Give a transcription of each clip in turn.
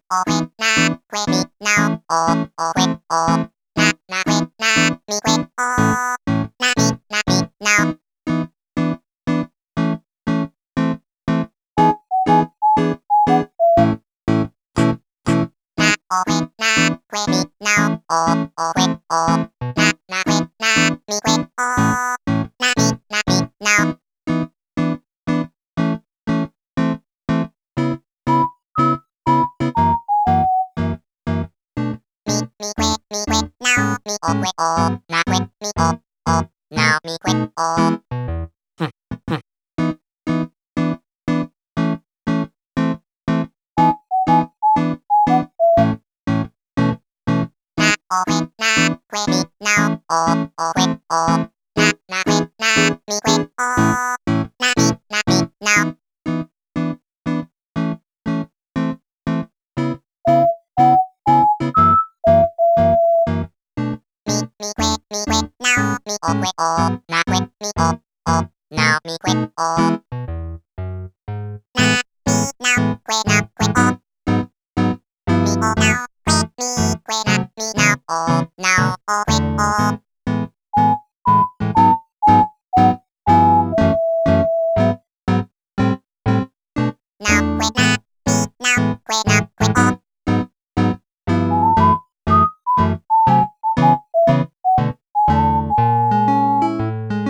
おえなくえみなおおえおななえなみくえおなみなみなおおえなくえみなおおえおななえなみくえおなみなみなおみくえみくえなおみおくえおなくえみおおなおみくえおおえなくえみなおおえおななえなみくえおなみなみなおみくえみくえなおみおくえおなくえみおおなおみくえおなみなくえなくえおみおなおくえみくえなみなおなおおえおなおくえなみなくえなくえお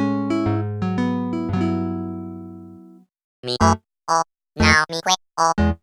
みおおなおみくえお